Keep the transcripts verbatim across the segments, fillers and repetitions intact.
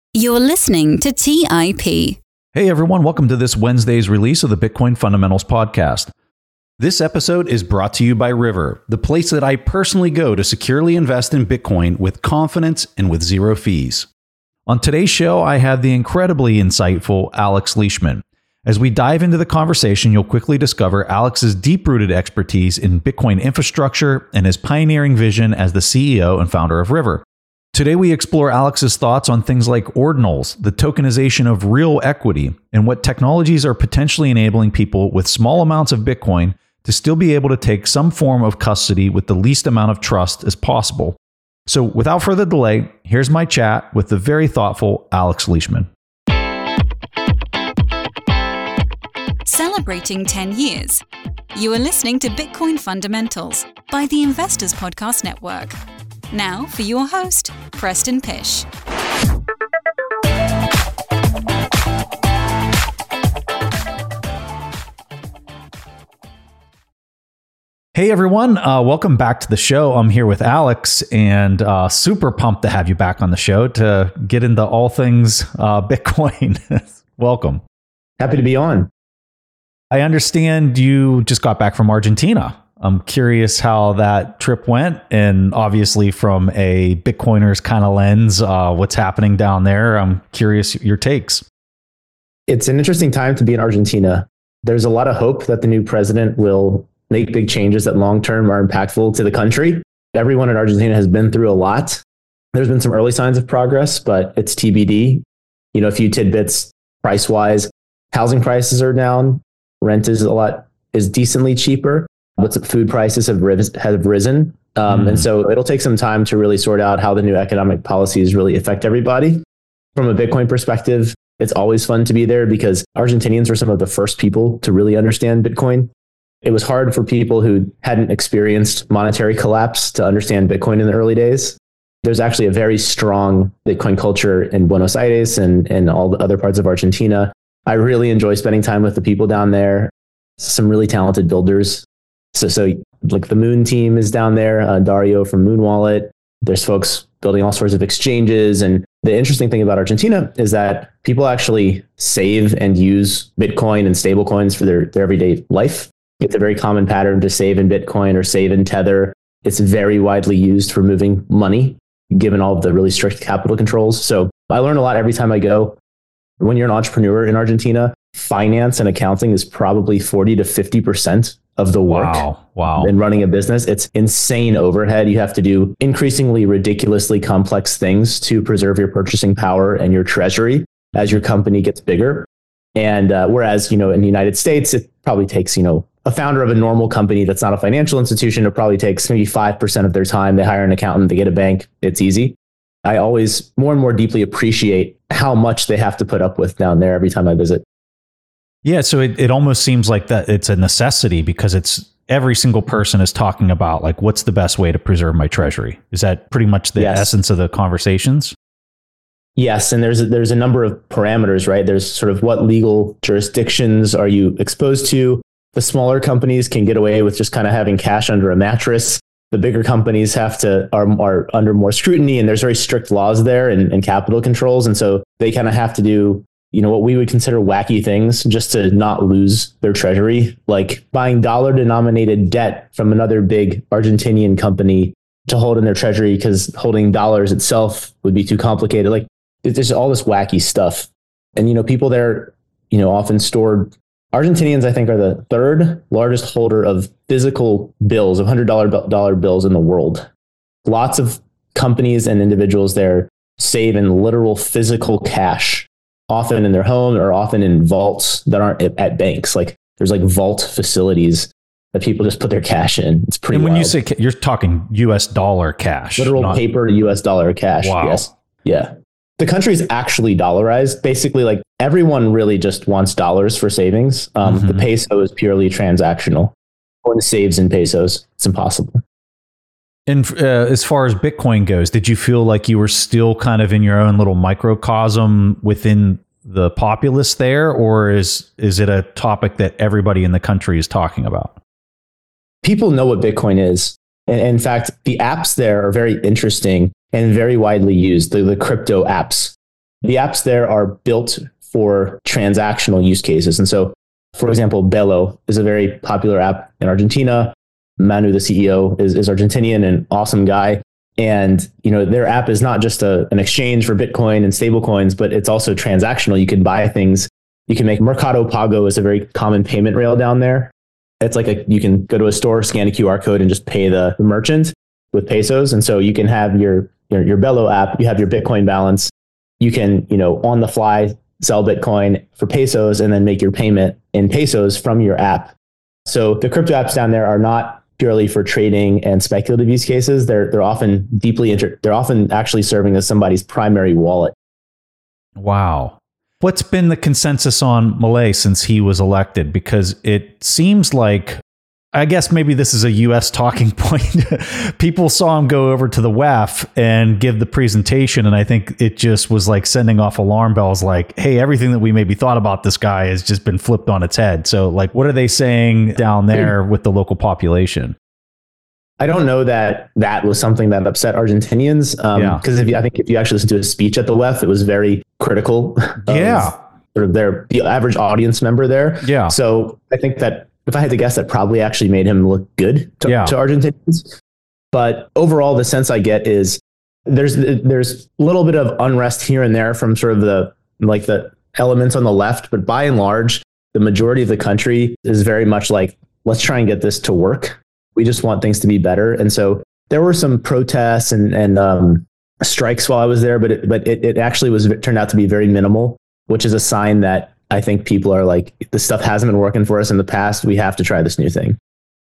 You're listening to T I P. Hey everyone, welcome to this Wednesday's release of the Bitcoin Fundamentals Podcast. This episode is brought to you by River, the place that I personally go to securely invest in Bitcoin with confidence and with zero fees. On today's show, I have the incredibly insightful Alex Leishman. As we dive into the conversation, you'll quickly discover Alex's deep-rooted expertise in Bitcoin infrastructure and his pioneering vision as the C E O and founder of River. Today, we explore Alex's thoughts on things like ordinals, the tokenization of real equity, and what technologies are potentially enabling people with small amounts of Bitcoin to still be able to take some form of custody with the least amount of trust as possible. So without further delay, here's my chat with the very thoughtful Alex Leishman. Celebrating ten years. You are listening to Bitcoin Fundamentals by the Investors Podcast Network. Now for your host, Preston Pysh. Hey everyone, uh, welcome back to the show. I'm here with Alex and uh, super pumped to have you back on the show to get into all things uh, Bitcoin. Welcome. Happy to be on. I understand you just got back from Argentina. I'm curious how that trip went, and obviously from a Bitcoiner's kind of lens, uh, what's happening down there. I'm curious your takes. It's an interesting time to be in Argentina. There's a lot of hope that the new president will make big changes that long-term are impactful to the country. Everyone in Argentina has been through a lot. There's been some early signs of progress, but it's T B D. You know, a few tidbits price-wise. Housing prices are down. Rent is a lot, is decently cheaper. But food prices have, ris- have risen. Um, mm. And so it'll take some time to really sort out how the new economic policies really affect everybody. From a Bitcoin perspective, it's always fun to be there because Argentinians were some of the first people to really understand Bitcoin. It was hard for people who hadn't experienced monetary collapse to understand Bitcoin in the early days. There's actually a very strong Bitcoin culture in Buenos Aires and, and all the other parts of Argentina. I really enjoy spending time with the people down there. Some really talented builders. So, so like the Moon team is down there, uh, Dario from Moon Wallet. There's folks building all sorts of exchanges. And the interesting thing about Argentina is that people actually save and use Bitcoin and stable coins for their, their everyday life. It's a very common pattern to save in Bitcoin or save in Tether. It's very widely used for moving money, given all of the really strict capital controls. So I learn a lot every time I go. When you're an entrepreneur in Argentina, finance and accounting is probably forty to fifty percent of the work. Wow. Wow. In running a business. It's insane overhead. You have to do increasingly ridiculously complex things to preserve your purchasing power and your treasury as your company gets bigger. And uh, whereas, you know, in the United States, it probably takes, you know, a founder of a normal company that's not a financial institution, it probably takes maybe five percent of their time. They hire an accountant, they get a bank. It's easy. I always more and more deeply appreciate how much they have to put up with down there every time I visit. Yeah, so it, it almost seems like that it's a necessity because it's every single person is talking about like, what's the best way to preserve my treasury? Is that pretty much the yes. essence of the conversations? Yes, and there's a, there's a number of parameters, right? There's sort of what legal jurisdictions are you exposed to? The smaller companies can get away with just kind of having cash under a mattress. The bigger companies have to are, are under more scrutiny, and there's very strict laws there and, and capital controls. And so they kind of have to do, you know, what we would consider wacky things just to not lose their treasury, like buying dollar denominated debt from another big Argentinian company to hold in their treasury because holding dollars itself would be too complicated. Like there's all this wacky stuff. And, you know, people there, you know, often stored. Argentinians, I think, are the third largest holder of physical bills, of one hundred dollar bills in the world. Lots of companies and individuals there save in literal physical cash, often in their home or often in vaults that aren't at, at banks. Like there's like vault facilities that people just put their cash in. It's pretty And when wild. you say ca- you're talking U S dollar cash, literal not- paper U S dollar cash. Wow. Yes. Yeah. The country is actually dollarized. Basically, like everyone really just wants dollars for savings. Um, Mm-hmm. The peso is purely transactional. No one saves in pesos. It's impossible. And uh, as far as Bitcoin goes, did you feel like you were still kind of in your own little microcosm within the populace there, or is is it a topic that everybody in the country is talking about? People know what Bitcoin is. And in fact, the apps there are very interesting and very widely used, the, the crypto apps. the apps there are built for transactional use cases. And so, for example, Belo is a very popular app in Argentina. Manu, the C E O, is, is Argentinian and awesome guy. And, you know, their app is not just a, an exchange for Bitcoin and stable coins, but it's also transactional. You can buy things. You can make Mercado Pago is a very common payment rail down there. It's like a, you can go to a store, scan a Q R code and just pay the, the merchant with pesos. And so you can have your, your, your Belo app, you have your Bitcoin balance. You can, you know, on the fly sell Bitcoin for pesos and then make your payment in pesos from your app. So the crypto apps down there are not purely for trading and speculative use cases. They're they're often deeply inter- they're often actually serving as somebody's primary wallet. Wow. What's been the consensus on Milei since he was elected? Because it seems like, I guess maybe this is a U S talking point. People saw him go over to the W E F and give the presentation, and I think it just was like sending off alarm bells like, hey, everything that we maybe thought about this guy has just been flipped on its head. So like, what are they saying down there with the local population? I don't know that that was something that upset Argentinians. Um, Yeah. Because if you, I think if you actually listen to his speech at the W E F, it was very critical. Of Yeah. sort of their, the average audience member there. Yeah. So I think that if I had to guess, that probably actually made him look good to, Yeah. to Argentinians. But overall, the sense I get is there's there's a little bit of unrest here and there from sort of the like the elements on the left, but by and large, the majority of the country is very much like, let's try and get this to work. We just want things to be better. And so there were some protests and and um, strikes while I was there, but it, but it, it actually was it turned out to be very minimal, which is a sign that I think people are like, this stuff hasn't been working for us in the past. We have to try this new thing.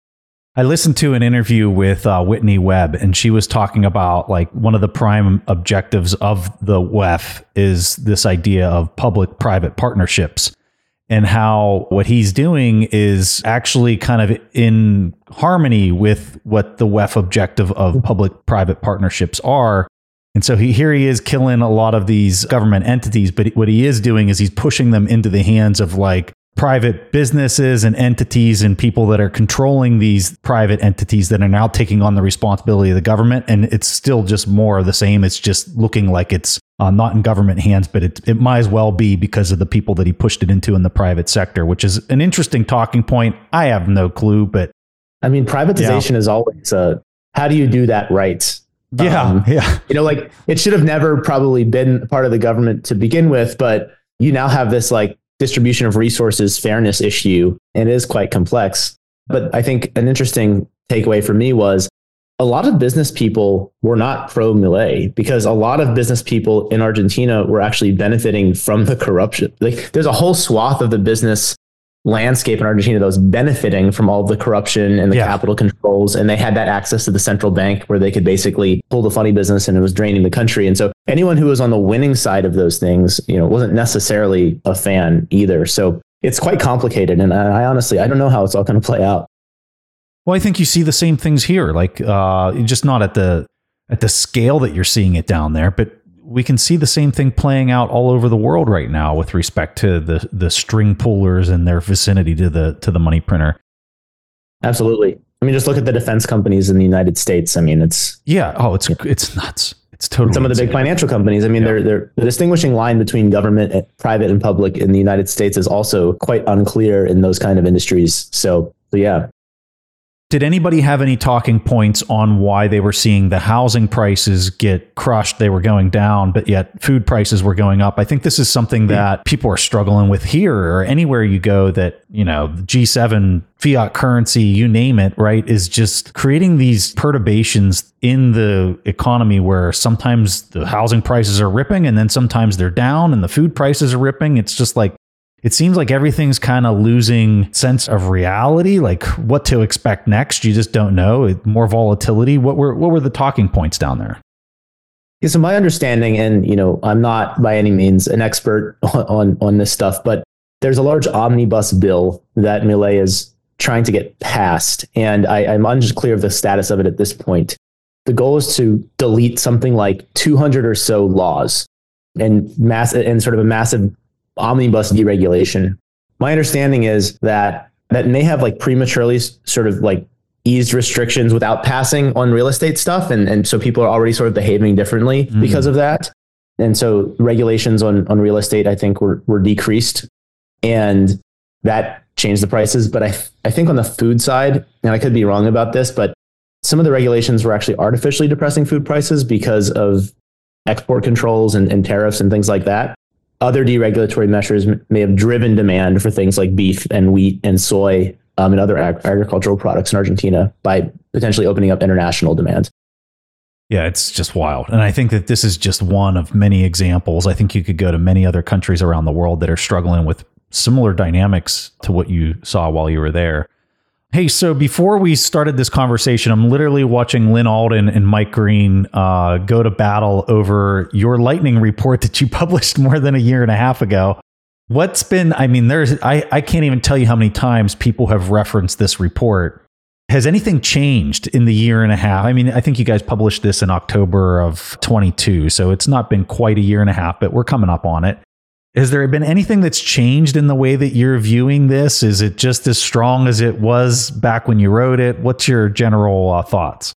I listened to an interview with uh, Whitney Webb, and she was talking about like one of the prime objectives of the W E F is this idea of public-private partnerships, and how what he's doing is actually kind of in harmony with what the W E F objective of public-private partnerships are. And so he, here he is killing a lot of these government entities, but what he is doing is he's pushing them into the hands of like private businesses and entities and people that are controlling these private entities that are now taking on the responsibility of the government. And it's still just more of the same. It's just looking like it's uh, not in government hands, but it, it might as well be because of the people that he pushed it into in the private sector, which is an interesting talking point. I have no clue, but I mean, privatization yeah. is always a, how do you do that right? Yeah, um, yeah. You know, like it should have never probably been part of the government to begin with, but you now have this like distribution of resources fairness issue, and it is quite complex. But I think an interesting takeaway for me was a lot of business people were not pro Milei because a lot of business people in Argentina were actually benefiting from the corruption. Like there's a whole swath of the business landscape in Argentina that was benefiting from all the corruption and the yeah. capital controls. And they had that access to the central bank where they could basically pull the funny business, and it was draining the country. And so anyone who was on the winning side of those things, you know, wasn't necessarily a fan either. So it's quite complicated. And I, I honestly, I don't know how it's all going to play out. Well, I think you see the same things here, like uh, just not at the at the scale that you're seeing it down there, but we can see the same thing playing out all over the world right now with respect to the the string pullers and their vicinity to the to the money printer. Absolutely. I mean, just look at the defense companies in the United States. I mean, it's yeah. Oh, it's it's nuts. It's totally some of the insane. big financial companies. I mean, yeah. they're they're the distinguishing line between government, and private, and public in the United States is also quite unclear in those kind of industries. So, so yeah. Did anybody have any talking points on why they were seeing the housing prices get crushed? They were going down, but yet food prices were going up. I think this is something that people are struggling with here or anywhere you go that, you know, G seven, fiat currency, you name it, right, is just creating these perturbations in the economy where sometimes the housing prices are ripping and then sometimes they're down and the food prices are ripping. It's just like, it seems like everything's kind of losing sense of reality, like what to expect next. You just don't know. More volatility. What were what were the talking points down there? Yeah, so my understanding, and you know, I'm not by any means an expert on on, on this stuff, but there's a large omnibus bill that Milei is trying to get passed, and I, I'm unclear of the status of it at this point. The goal is to delete something like two hundred or so laws and mass and sort of a massive omnibus deregulation. My understanding is that that may have like prematurely sort of like eased restrictions without passing on real estate stuff. And, and so people are already sort of behaving differently mm-hmm. because of that. And so regulations on, on real estate, I think, were, were decreased, and that changed the prices. But I, I think on the food side, and I could be wrong about this, but some of the regulations were actually artificially depressing food prices because of export controls and, and tariffs and things like that. Other deregulatory measures may have driven demand for things like beef and wheat and soy um, and other ag- agricultural products in Argentina by potentially opening up international demand. Yeah, it's just wild. And I think that this is just one of many examples. I think you could go to many other countries around the world that are struggling with similar dynamics to what you saw while you were there. Hey, so before we started this conversation, I'm literally watching Lynn Alden and Mike Green uh, go to battle over your lightning report that you published more than a year and a half ago. What's been, I mean, there's, I, I can't even tell you how many times people have referenced this report. Has anything changed in the year and a half? I mean, I think you guys published this in October of twenty-two, so it's not been quite a year and a half, but we're coming up on it. Has there been anything that's changed in the way that you're viewing this? Is it just as strong as it was back when you wrote it? What's your general uh, thoughts?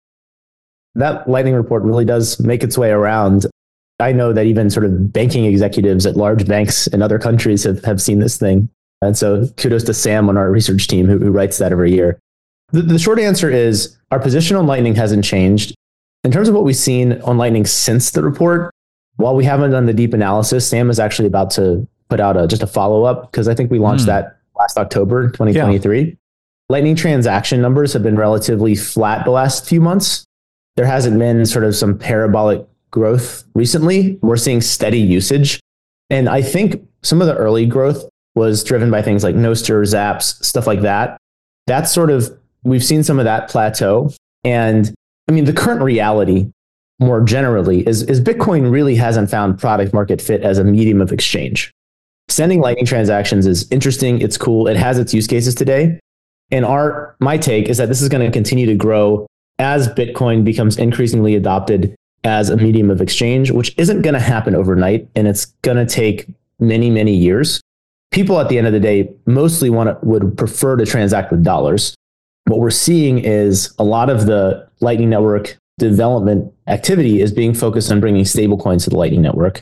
That lightning report really does make its way around. I know that even sort of banking executives at large banks in other countries have, have seen this thing. And so kudos to Sam on our research team who, who writes that every year. The, the short answer is our position on Lightning hasn't changed. In terms of what we've seen on Lightning since the report, while we haven't done the deep analysis, Sam is actually about to put out a, just a follow-up because I think we launched mm. that last October, twenty twenty-three. Yeah. Lightning transaction numbers have been relatively flat the last few months. There hasn't been sort of some parabolic growth recently. We're seeing steady usage. And I think some of the early growth was driven by things like Nostr, Zaps, stuff like that. That's sort of, we've seen some of that plateau. And I mean, the current reality more generally is, is Bitcoin really hasn't found product market fit as a medium of exchange. Sending Lightning transactions is interesting. It's cool. It has its use cases today. And our, my take is that this is going to continue to grow as Bitcoin becomes increasingly adopted as a medium of exchange, which isn't going to happen overnight. And it's going to take many, many years. People at the end of the day mostly want to, would prefer to transact with dollars. What we're seeing is a lot of the Lightning Network development activity is being focused on bringing stablecoins to the Lightning Network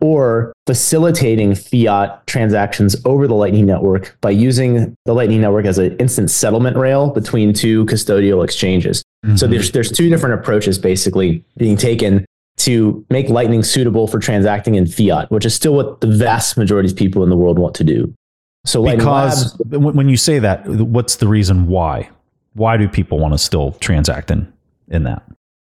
or facilitating fiat transactions over the Lightning Network by using the Lightning Network as an instant settlement rail between two custodial exchanges. Mm-hmm. So there's there's two different approaches basically being taken to make Lightning suitable for transacting in fiat, which is still what the vast majority of people in the world want to do. So because Labs, when you say that, what's the reason why? Why do people want to still transact in, in that?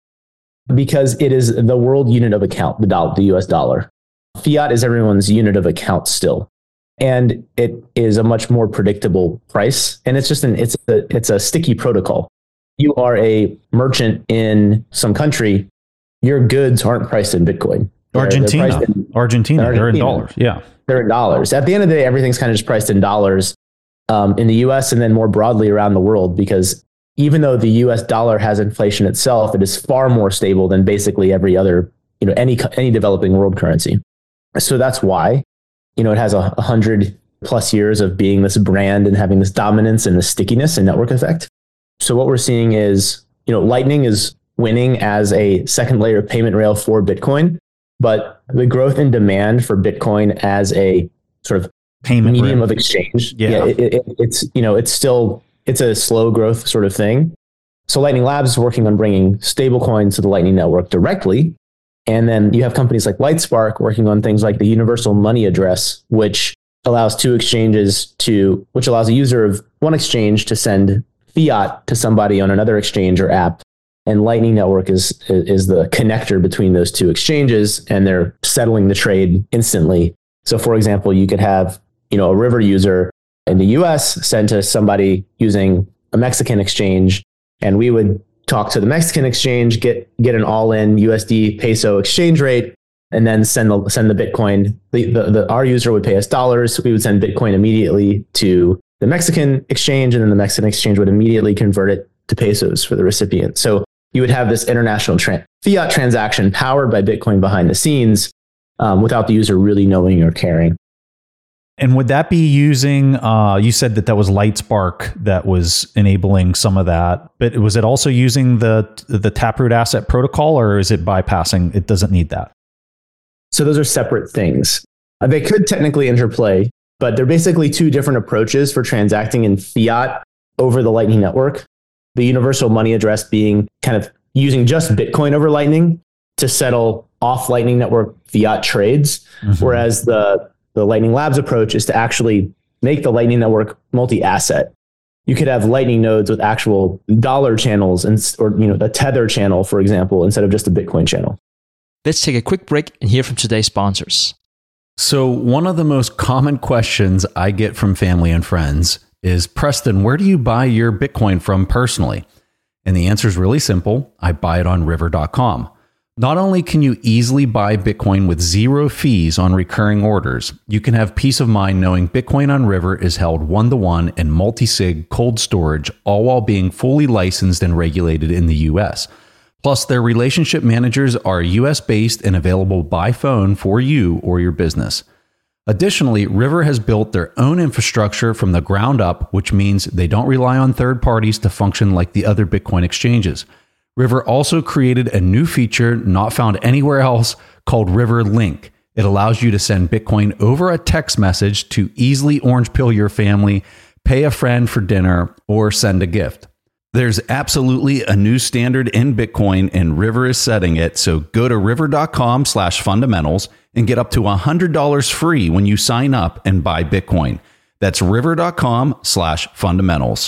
Because it is the world unit of account, the dollar, the U S dollar. Fiat is everyone's unit of account still. And it is a much more predictable price. And it's just an, it's a, it's a sticky protocol. You are a merchant in some country, your goods aren't priced in Bitcoin. They're, Argentina, they're in, Argentina, they're in dollars. Yeah. They're in dollars. At the end of the day, everything's kind of just priced in dollars um, in the U S and then more broadly around the world, because even though the U S dollar has inflation itself, it is far more stable than basically every other, you know, any, any developing world currency. So that's why, you know, it has a, a hundred plus years of being this brand and having this dominance and the stickiness and network effect. So what we're seeing is, you know, Lightning is winning as a second layer payment rail for Bitcoin, but the growth in demand for Bitcoin as a sort of payment medium rail of exchange, yeah, yeah it, it, it's, you know, it's still, it's a slow growth sort of thing. So Lightning Labs is working on bringing stablecoins to the Lightning Network directly. And then you have companies like Lightspark working on things like the universal money address, which allows two exchanges to, which allows a user of one exchange to send fiat to somebody on another exchange or app. And Lightning Network is, is the connector between those two exchanges, and they're settling the trade instantly. So for example, you could have, you know, a River user in the U S send to somebody using a Mexican exchange, and we would talk to the Mexican exchange, get get an all-in U S D peso exchange rate, and then send the send the Bitcoin. The, the, the our user would pay us dollars. We would send Bitcoin immediately to the Mexican exchange, and then the Mexican exchange would immediately convert it to pesos for the recipient. So you would have this international tra- fiat transaction powered by Bitcoin behind the scenes, um, without the user really knowing or caring. And would that be using, uh, you said that that was Lightspark that was enabling some of that, but was it also using the the Taproot Asset Protocol, or is it bypassing, it doesn't need that? So those are separate things. Uh, they could technically interplay, but they're basically two different approaches for transacting in fiat over the Lightning Network. The universal money address being kind of using just Bitcoin over Lightning to settle off Lightning Network fiat trades, mm-hmm. whereas the, the Lightning Labs approach is to actually make the Lightning Network multi-asset. You could have Lightning nodes with actual dollar channels and, or, you know, the Tether channel, for example, instead of just a Bitcoin channel. Let's take a quick break and hear from today's sponsors. So one of the most common questions I get from family and friends is, Preston, where do you buy your Bitcoin from personally? And the answer is really simple. I buy it on river dot com. Not only can you easily buy Bitcoin with zero fees on recurring orders, you can have peace of mind knowing Bitcoin on River is held one-to-one in multi-sig cold storage, all while being fully licensed and regulated in the U S. Plus, their relationship managers are U S-based and available by phone for you or your business. Additionally, River has built their own infrastructure from the ground up, which means they don't rely on third parties to function like the other Bitcoin exchanges. River also created a new feature not found anywhere else called River Link. It allows you to send Bitcoin over a text message to easily orange pill your family, pay a friend for dinner, or send a gift. There's absolutely a new standard in Bitcoin, and River is setting it. So go to river dot com slash fundamentals and get up to one hundred dollars free when you sign up and buy Bitcoin. That's river dot com slash fundamentals.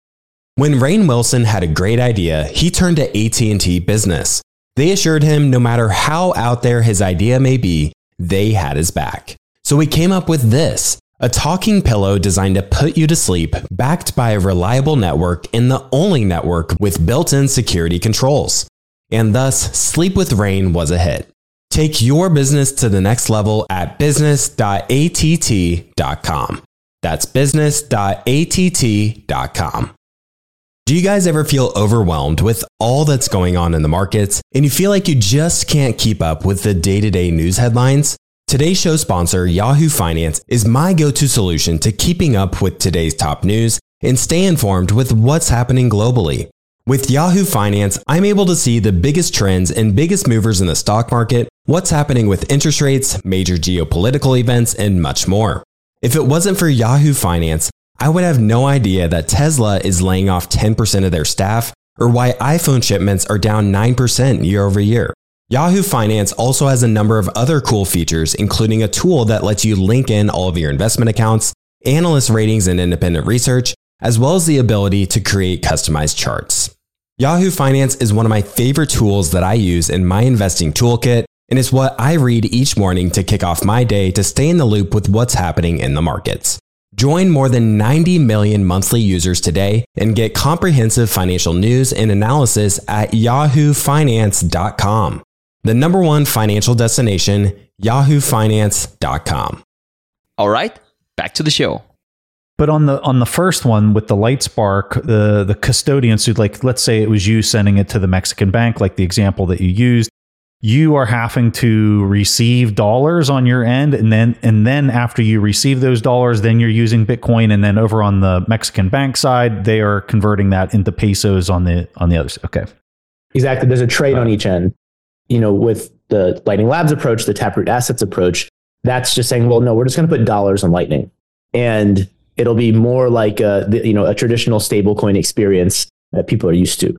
When Rainn Wilson had a great idea, he turned to A T and T Business. They assured him no matter how out there his idea may be, they had his back. So he came up with this, a talking pillow designed to put you to sleep, backed by a reliable network and the only network with built-in security controls. And thus, Sleep with Rainn was a hit. Take your business to the next level at business dot a t t dot com. That's business dot a t t dot com. Do you guys ever feel overwhelmed with all that's going on in the markets and you feel like you just can't keep up with the day-to-day news headlines? Today's show sponsor, Yahoo Finance, is my go-to solution to keeping up with today's top news and stay informed with what's happening globally. With Yahoo Finance, I'm able to see the biggest trends and biggest movers in the stock market, what's happening with interest rates, major geopolitical events, and much more. If it wasn't for Yahoo Finance, I would have no idea that Tesla is laying off ten percent of their staff or why iPhone shipments are down nine percent year over year. Yahoo Finance also has a number of other cool features, including a tool that lets you link in all of your investment accounts, analyst ratings and independent research, as well as the ability to create customized charts. Yahoo Finance is one of my favorite tools that I use in my investing toolkit, and it's what I read each morning to kick off my day to stay in the loop with what's happening in the markets. Join more than ninety million monthly users today and get comprehensive financial news and analysis at yahoo finance dot com. The number one financial destination, yahoo finance dot com. All right, back to the show. But on the on the first one with the LightSpark, the the custodian suit, like let's say it was you sending it to the Mexican bank, like the example that you used, you are having to receive dollars on your end, and then and then after you receive those dollars, then you're using Bitcoin, and then over on the Mexican bank side, they are converting that into pesos on the on the other side. Okay, exactly. There's a trade on each end. You know, with the Lightning Labs approach, the Taproot Assets approach, that's just saying, well, no, we're just going to put dollars on Lightning, and it'll be more like a you know a traditional stablecoin experience that people are used to.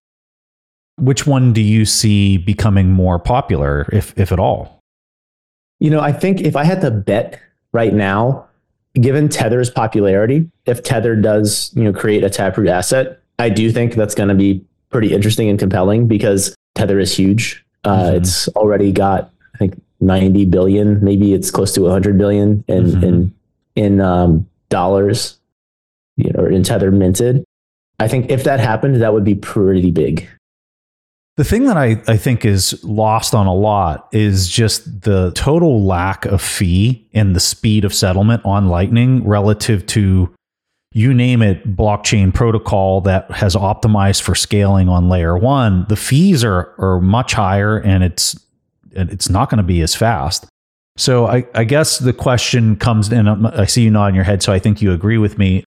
Which one do you see becoming more popular, if if at all? You know, I think if I had to bet right now, given Tether's popularity, if Tether does, you know, create a Taproot asset, I do think that's going to be pretty interesting and compelling because Tether is huge. Uh, mm-hmm. It's already got, I think, ninety billion, maybe it's close to one hundred billion in mm-hmm. in in um, dollars, you know, in Tether minted. I think if that happened, that would be pretty big. The thing that I, I think is lost on a lot is just the total lack of fee and the speed of settlement on Lightning relative to, you name it, blockchain protocol that has optimized for scaling on layer one. The fees are are much higher, and it's it's not going to be as fast. So I, I guess the question comes in, I see you nodding your head, so I think you agree with me.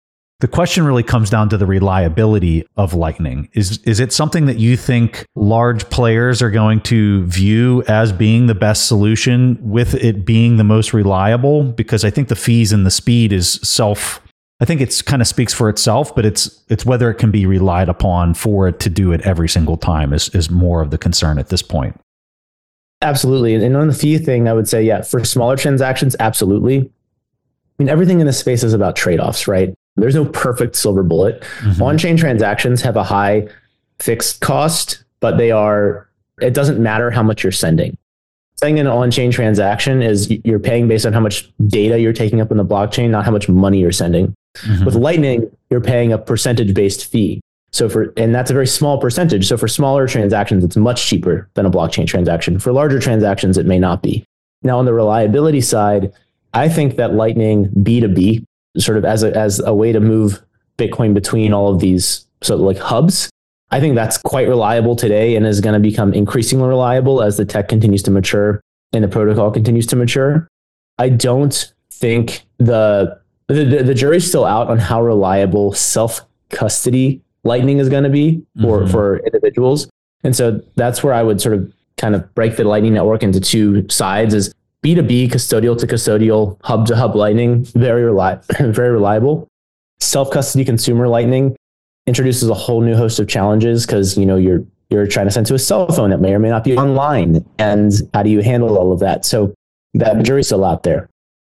The question really comes down to the reliability of Lightning. Is is it something that you think large players are going to view as being the best solution with it being the most reliable? Because I think the fees and the speed is self, I think it's kind of speaks for itself, but it's it's whether it can be relied upon for it to do it every single time is, is more of the concern at this point. Absolutely. And on the fee thing, I would say, yeah, for smaller transactions, absolutely. I mean, everything in this space is about trade-offs, right? There's no perfect silver bullet. Mm-hmm. On-chain transactions have a high fixed cost, but they are, it doesn't matter how much you're sending. Saying an on-chain transaction is you're paying based on how much data you're taking up in the blockchain, not how much money you're sending. Mm-hmm. With Lightning, you're paying a percentage-based fee. So for, and that's a very small percentage. So for smaller transactions, it's much cheaper than a blockchain transaction. For larger transactions, it may not be. Now, on the reliability side, I think that Lightning B two B, sort of as a, as a way to move Bitcoin between all of these sort of like hubs, I think that's quite reliable today and is going to become increasingly reliable as the tech continues to mature and the protocol continues to mature. I don't think the, the, the jury's still out on how reliable self-custody Lightning is going to be for, mm-hmm. for individuals. And so that's where I would sort of kind of break the Lightning Network into two sides is B two B, custodial to custodial, hub to hub Lightning, very reliable, very reliable. Self-custody consumer Lightning introduces a whole new host of challenges because, you know, you're you're trying to send to a cell phone that may or may not be online. And how do you handle all of that? So that jury's still out there.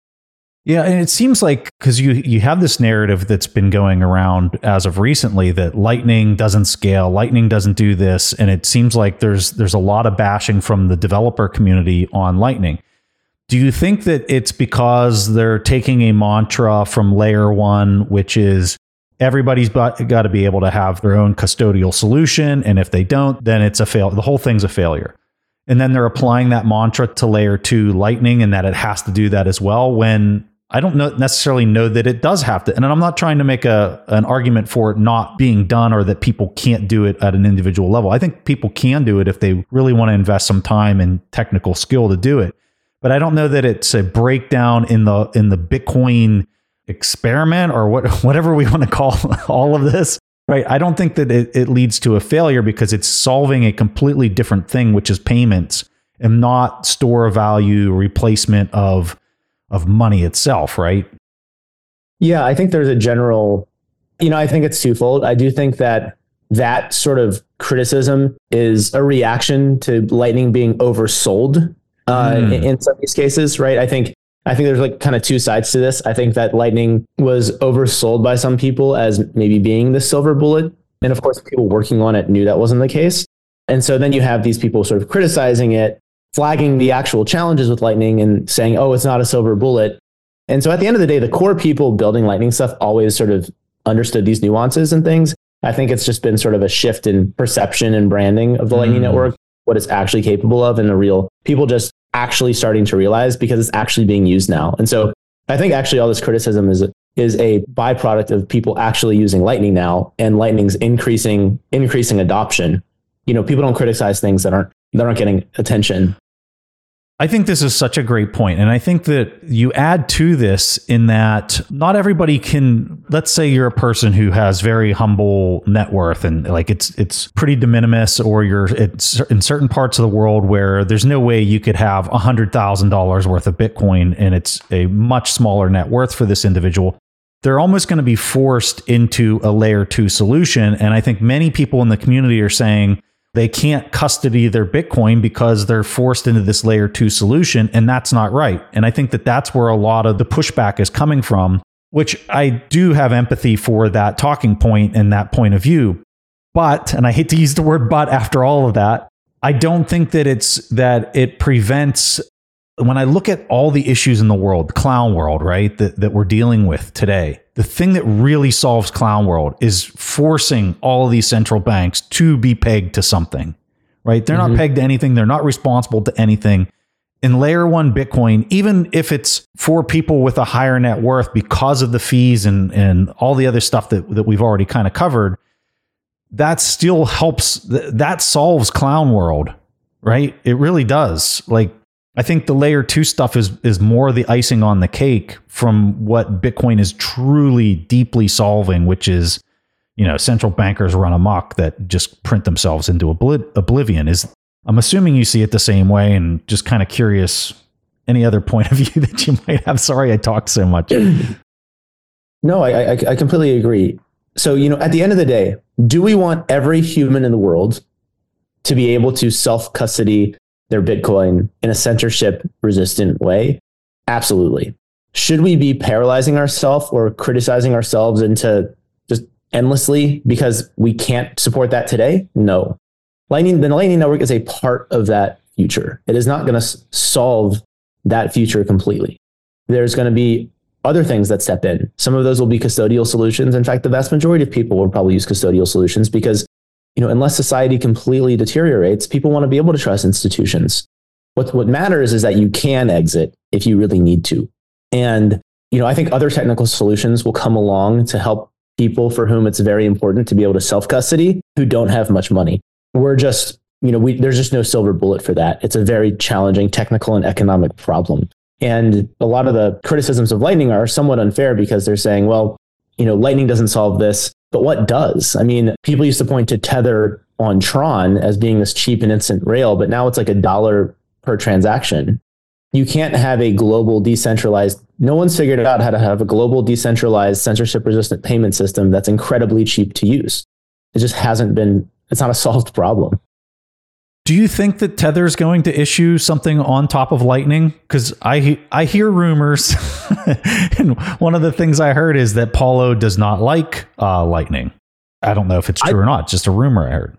Yeah, and it seems like, because you you have this narrative that's been going around as of recently that Lightning doesn't scale, Lightning doesn't do this, and it seems like there's there's a lot of bashing from the developer community on Lightning. Do you think that it's because they're taking a mantra from layer one, which is everybody's got to be able to have their own custodial solution, and if they don't, then it's a fail. The whole thing's a failure. And then they're applying that mantra to layer two Lightning and that it has to do that as well, when I don't know, necessarily know that it does have to. And I'm not trying to make a an argument for it not being done or that people can't do it at an individual level. I think people can do it if they really want to invest some time and technical skill to do it. But I don't know that it's a breakdown in the in the Bitcoin experiment or what whatever we want to call all of this, right? I don't think that it, it leads to a failure because it's solving a completely different thing, which is payments and not store value replacement of of money itself, right? Yeah, I think there's a general, you know, I think it's twofold. I do think that that sort of criticism is a reaction to Lightning being oversold uh, mm. in, in some of these cases, right? I think I think there's like kind of two sides to this. I think that Lightning was oversold by some people as maybe being the silver bullet. And of course, people working on it knew that wasn't the case. And so then you have these people sort of criticizing it, flagging the actual challenges with Lightning and saying, oh, it's not a silver bullet. And so at the end of the day, the core people building Lightning stuff always sort of understood these nuances and things. I think it's just been sort of a shift in perception and branding of the mm. Lightning Network, what it's actually capable of, and the real people just actually starting to realize because it's actually being used now. And so I think actually all this criticism is is a byproduct of people actually using Lightning now and Lightning's increasing increasing adoption. You know, people don't criticize things that aren't that aren't getting attention. I think this is such a great point. And I think that you add to this in that not everybody can, let's say you're a person who has very humble net worth and like it's it's pretty de minimis, or you're it's in certain parts of the world where there's no way you could have one hundred thousand dollars worth of Bitcoin and it's a much smaller net worth for this individual. They're almost going to be forced into a layer two solution. And I think many people in the community are saying, they can't custody their Bitcoin because they're forced into this layer two solution, and that's not right. And I think that that's where a lot of the pushback is coming from, which I do have empathy for that talking point and that point of view. But, and I hate to use the word but after all of that, I don't think that it's that it prevents, when I look at all the issues in the world, the clown world, right, that, that we're dealing with today, the thing that really solves clown world is forcing all of these central banks to be pegged to something, right? They're mm-hmm. not pegged to anything. They're not responsible to anything. In layer one Bitcoin, even if it's for people with a higher net worth because of the fees and, and all the other stuff that, that we've already kind of covered, that still helps. That solves clown world, right? It really does. Like, I think the layer two stuff is is more the icing on the cake from what Bitcoin is truly deeply solving, which is, you know, central bankers run amok that just print themselves into obli- oblivion. Is I'm assuming you see it the same way, and just kind of curious, any other point of view that you might have? Sorry, I talked so much. No, I, I, I completely agree. So, you know, at the end of the day, do we want every human in the world to be able to self-custody their Bitcoin in a censorship-resistant way? Absolutely. Should we be paralyzing ourselves or criticizing ourselves into just endlessly because we can't support that today? No. Lightning, the Lightning Network is a part of that future. It is not going to s- solve that future completely. There's going to be other things that step in. Some of those will be custodial solutions. In fact, the vast majority of people will probably use custodial solutions because, you know, unless society completely deteriorates, people want to be able to trust institutions. What what matters is that you can exit if you really need to. And, you know, I think other technical solutions will come along to help people for whom it's very important to be able to self-custody who don't have much money. We're just, you know, we, there's just no silver bullet for that. It's a very challenging technical and economic problem. And a lot of the criticisms of Lightning are somewhat unfair because they're saying, well, you know, Lightning doesn't solve this, but what does? I mean, people used to point to Tether on Tron as being this cheap and instant rail, but now it's like a dollar per transaction. You can't have a global decentralized, no one's figured out how to have a global decentralized censorship resistant payment system that's incredibly cheap to use. It just hasn't been, it's not a solved problem. Do you think that Tether's going to issue something on top of Lightning? Because I I hear rumors, and one of the things I heard is that Paulo does not like uh, Lightning. I don't know if it's true I, or not. Just a rumor I heard.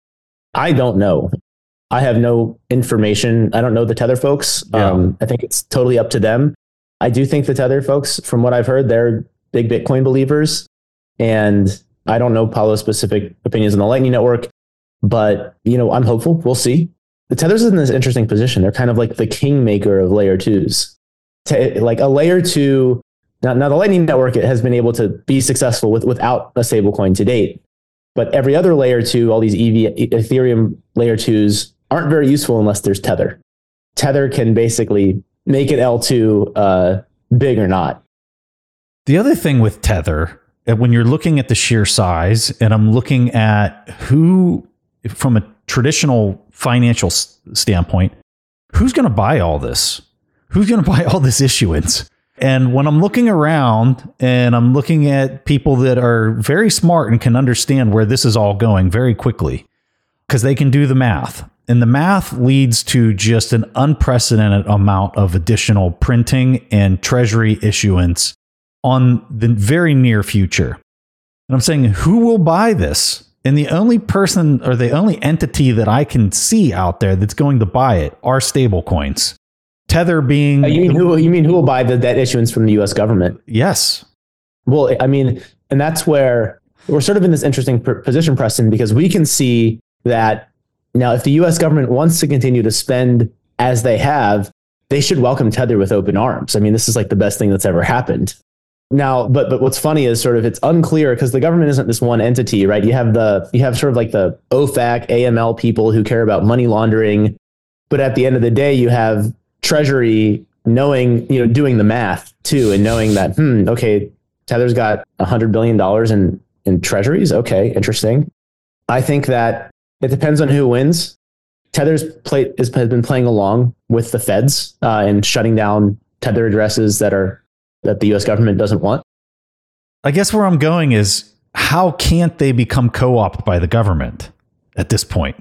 I don't know. I have no information. I don't know the Tether folks. Yeah. Um, I think it's totally up to them. I do think the Tether folks, from what I've heard, they're big Bitcoin believers. And I don't know Paulo's specific opinions on the Lightning Network. But, you know, I'm hopeful. We'll see. The Tether's in this interesting position. They're kind of like the kingmaker of layer twos. T- like a layer two. Now, now, the Lightning Network has been able to be successful with without a stablecoin to date. But every other layer two, all these E V, Ethereum layer twos aren't very useful unless there's Tether. Tether can basically make it L two uh, big or not. The other thing with Tether, when you're looking at the sheer size, and I'm looking at who, from a traditional financial s- standpoint, who's going to buy all this? Who's going to buy all this issuance? And when I'm looking around and I'm looking at people that are very smart and can understand where this is all going very quickly, because they can do the math. And the math leads to just an unprecedented amount of additional printing and treasury issuance on the very near future. And I'm saying, who will buy this? And the only person or the only entity that I can see out there that's going to buy it are stablecoins. Tether being... Uh, you mean who? You mean who will buy the debt issuance from the U S government? Yes. Well, I mean, and that's where we're sort of in this interesting position, Preston, because we can see that now if the U S government wants to continue to spend as they have, they should welcome Tether with open arms. I mean, this is like the best thing that's ever happened. Now, but but what's funny is sort of it's unclear because the government isn't this one entity, right? You have the you have sort of like the O FAC, A M L people who care about money laundering, but at the end of the day, you have Treasury knowing, you know, doing the math too, and knowing that hmm, okay, Tether's got a hundred billion dollars in in treasuries. Okay, interesting. I think that it depends on who wins. Tether's play has been playing along with the feds uh, and shutting down Tether addresses that are. that the U S government doesn't want. I guess where I'm going is, how can't they become co-opted by the government at this point?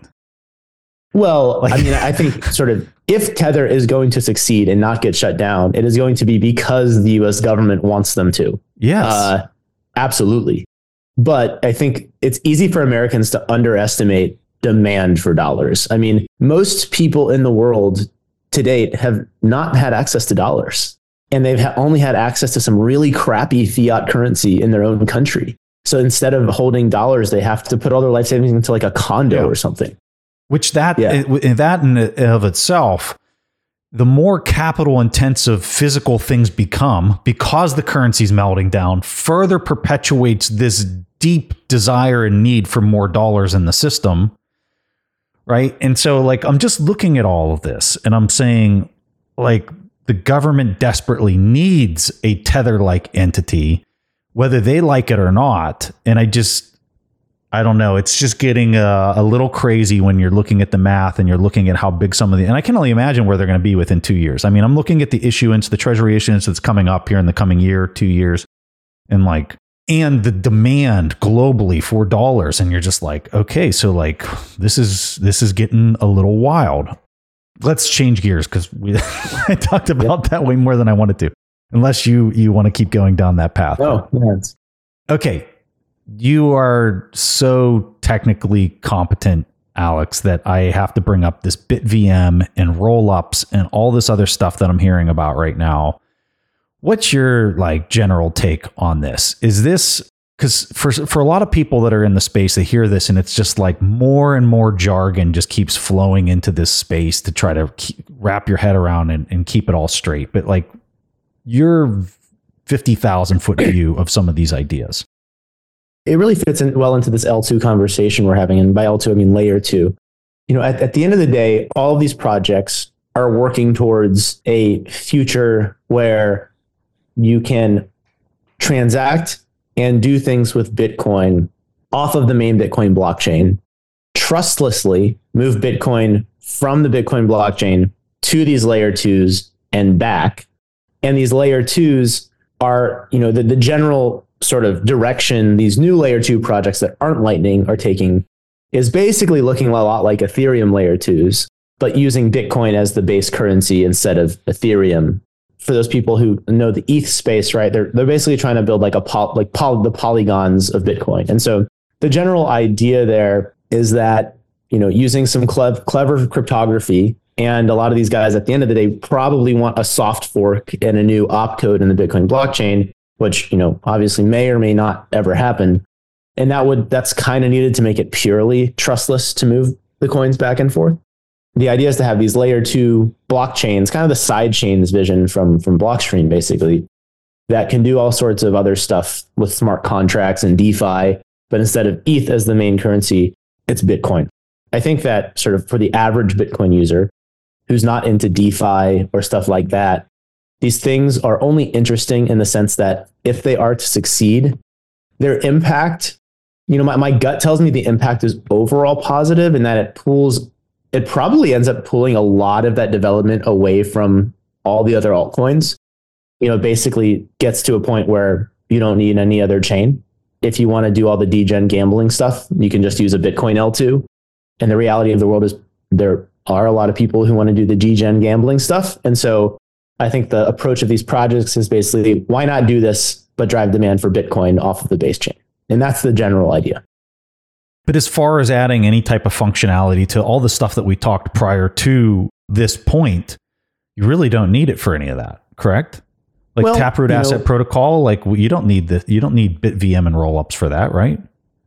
Well, like, I mean, I think sort of if Tether is going to succeed and not get shut down, it is going to be because the U S government wants them to. Yes, uh, absolutely. But I think it's easy for Americans to underestimate demand for dollars. I mean, most people in the world to date have not had access to dollars. And they've ha- only had access to some really crappy fiat currency in their own country. So instead of holding dollars, they have to put all their life savings into like a condo yeah. or something. Which that, yeah. in that in of itself, the more capital intensive physical things become, because the currency's melting down, further perpetuates this deep desire and need for more dollars in the system. Right. And so like, I'm just looking at all of this and I'm saying, like the government desperately needs a Tether-like entity, whether they like it or not. And I just, I don't know. It's just getting a, a little crazy when you're looking at the math and you're looking at how big some of the, and I can only imagine where they're going to be within two years. I mean, I'm looking at the issuance, the treasury issuance that's coming up here in the coming year, two years, and like, and the demand globally for dollars. And you're just like, okay, so like, this is, this is getting a little wild. Let's change gears because we I talked about yep. that way more than I wanted to. Unless you you want to keep going down that path. Oh, yes. Okay. You are so technically competent, Alex, that I have to bring up this BitVM and rollups and all this other stuff that I'm hearing about right now. What's your like general take on this? Is this because for for a lot of people that are in the space, they hear this and it's just like more and more jargon just keeps flowing into this space to try to keep, wrap your head around and, and keep it all straight. But like your fifty thousand foot view of some of these ideas. It really fits in well into this L two conversation we're having. And by L two, I mean layer two. You know, at, at the end of the day, all of these projects are working towards a future where you can transact and do things with Bitcoin off of the main Bitcoin blockchain, trustlessly move Bitcoin from the Bitcoin blockchain to these layer twos and back. And these layer twos are, you know, the, the general sort of direction these new layer two projects that aren't Lightning are taking is basically looking a lot like Ethereum layer twos, but using Bitcoin as the base currency instead of Ethereum. For those people who know the E T H space, right? They're they're basically trying to build like a poly, like poly, the polygons of Bitcoin. And so the general idea there is that, you know, using some clev- clever cryptography, and a lot of these guys at the end of the day probably want a soft fork and a new opcode in the Bitcoin blockchain, which, you know, obviously may or may not ever happen. And that would that's kind of needed to make it purely trustless to move the coins back and forth. The idea is to have these layer two blockchains, kind of the side chains vision from, from Blockstream, basically, that can do all sorts of other stuff with smart contracts and DeFi. But instead of E T H as the main currency, it's Bitcoin. I think that sort of for the average Bitcoin user who's not into DeFi or stuff like that, these things are only interesting in the sense that if they are to succeed, their impact, you know, my, my gut tells me the impact is overall positive and that it pulls it probably ends up pulling a lot of that development away from all the other altcoins. You know, basically gets to a point where you don't need any other chain. If you want to do all the degen gambling stuff, you can just use a Bitcoin L two. And the reality of the world is there are a lot of people who want to do the degen gambling stuff. And so I think the approach of these projects is basically, why not do this, but drive demand for Bitcoin off of the base chain? And that's the general idea. But as far as adding any type of functionality to all the stuff that we talked prior to this point, you really don't need it for any of that, correct? Like well, Taproot Asset know, Protocol, like you don't need the you don't need BitVM and rollups for that, right?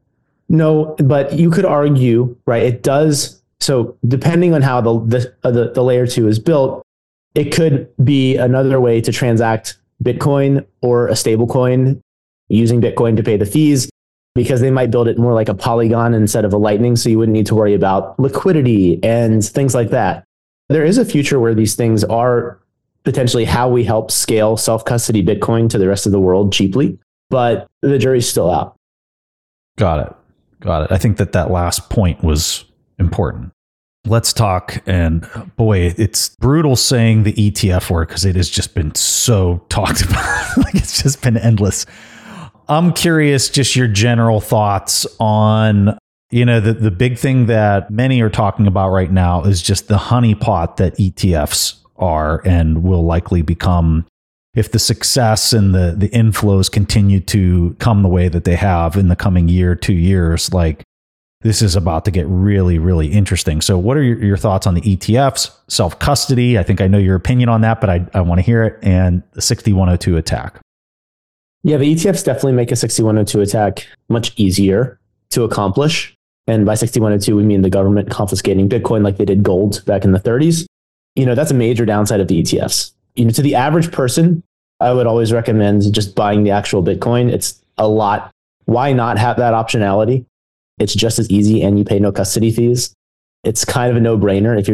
No, but you could argue, right? It does. So depending on how the the uh, the, the layer two is built, it could be another way to transact Bitcoin or a stable coin using Bitcoin to pay the fees, because they might build it more like a Polygon instead of a Lightning, so you wouldn't need to worry about liquidity and things like that. There is a future where these things are potentially how we help scale self-custody Bitcoin to the rest of the world cheaply, but the jury's still out. Got it. Got it. I think that that last point was important. Let's talk, and boy, it's brutal saying the E T F word because it has just been so talked about. Like it's just been endless. I'm curious, just your general thoughts on, you know, the, the big thing that many are talking about right now is just the honeypot that E T Fs are and will likely become if the success and the, the inflows continue to come the way that they have in the coming year, two years. Like this is about to get really, really interesting. So what are your, your thoughts on the E T Fs, self-custody? I think I know your opinion on that, but I, I want to hear it. And the sixty-one oh two attack. Yeah, the E T Fs definitely make a sixty-one oh two attack much easier to accomplish. And by sixty-one oh two, we mean the government confiscating Bitcoin like they did gold back in the thirties. You know, that's a major downside of the E T Fs. You know, to the average person, I would always recommend just buying the actual Bitcoin. It's a lot. Why not have that optionality? It's just as easy and you pay no custody fees. It's kind of a no-brainer if you're just